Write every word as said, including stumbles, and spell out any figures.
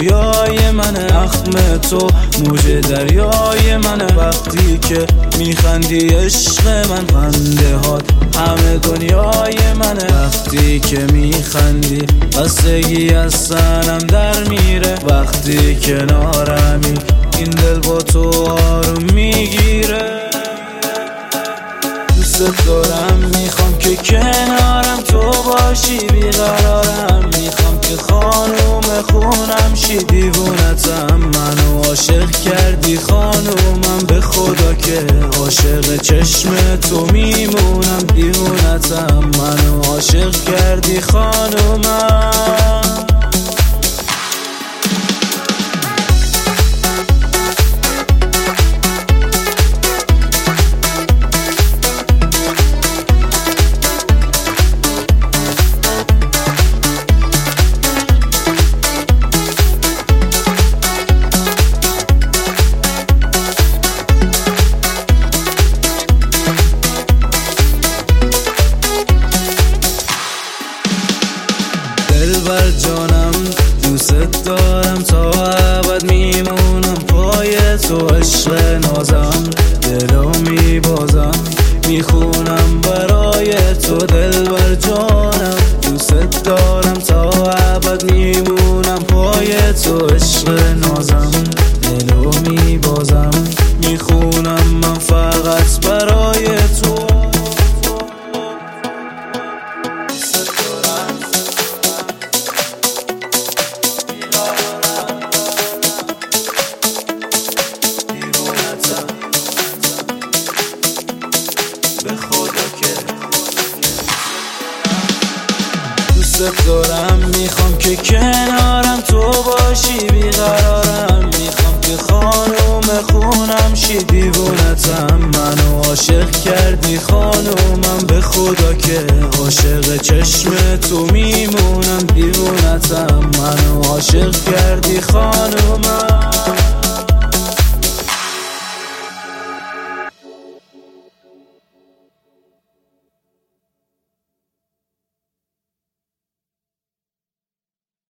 رویای منه، اخم تو موج دریای منه. وقتی که میخندی عشق من، خنده هات همه دنیای منه. وقتی که میخندی خستگی از سنم در میره. وقتی کنارمی این دل با تو آروم میگیره. دوست دارم، میخوام که کنارم تو باشی، بیقرارم میخوام که خانوم خونم شی. دیوونتم، منو عاشق کردی خانومم، به خدا که عاشق چشم تو میمونم. دیوونتم، منو عاشق کردی خانومم. دلبر جانم، دوست دارم، تا ابد میمونم پای تو. عشق نازم دلو میبازم، میخونم برای تو. دلبر جانم، دوست دارم، تا ابد میمونم پای تو. عشق نازم دلو میبازم، میخونم من فقط برای تو. دوست دارم، میخوام که کنارم تو باشی، بیقرارم میخوام که خانوم خونم شی. دیوونتم، منو عاشق کردی خانومم، به خدا که عاشق چشم تو میمونم. دیوونتم، منو عاشق کردی خانومم.